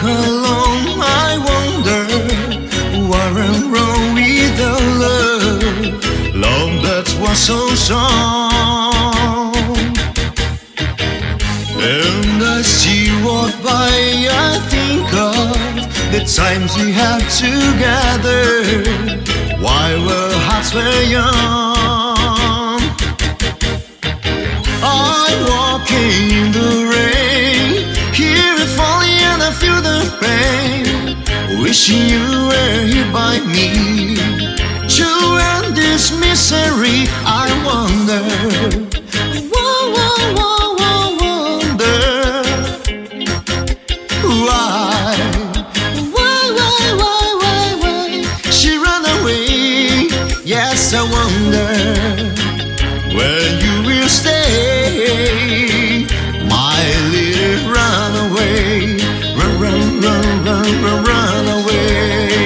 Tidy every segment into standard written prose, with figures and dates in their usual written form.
alone, I wonder what went wrong with the love that was so strong. And as you walk by, I think of the times we had together while our hearts were young. I walk in the rain, hear it falling and I feel the pain, wishing you were here by me to end this misery. I wonder, wonder why she ran away. Yes, I wonder when you will stay, my little runaway. Run away.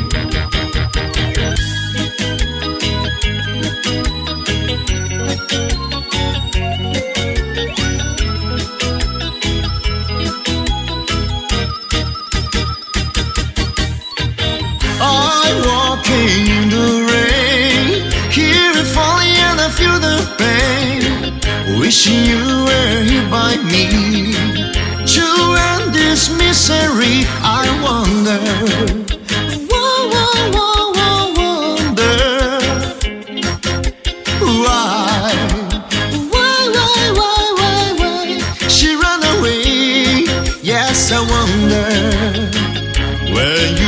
I walk in the rain, hear it falling and I feel the pain, wishing you were here by me to end this misery. I wonder, wonder why she ran away. Yes, I wonder when you